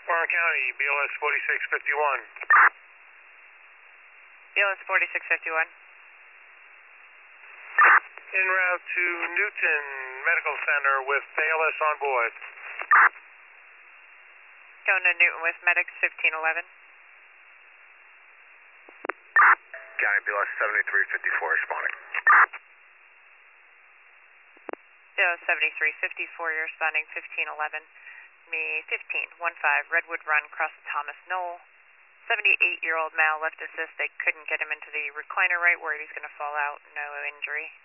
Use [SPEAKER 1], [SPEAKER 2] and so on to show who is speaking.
[SPEAKER 1] Warren County, BLS 4651.
[SPEAKER 2] BLS 4651.
[SPEAKER 1] En route to Newton Medical Center with ALS on board.
[SPEAKER 2] Going to Newton with medics 1511.
[SPEAKER 1] County, BLS 7354 responding.
[SPEAKER 2] BLS 7354, you're responding 1511. Me 1515, Redwood Run, across the Thomas Knoll. 78-year-old male left assist. They couldn't get him into the recliner right where he was going to fall out. No injury.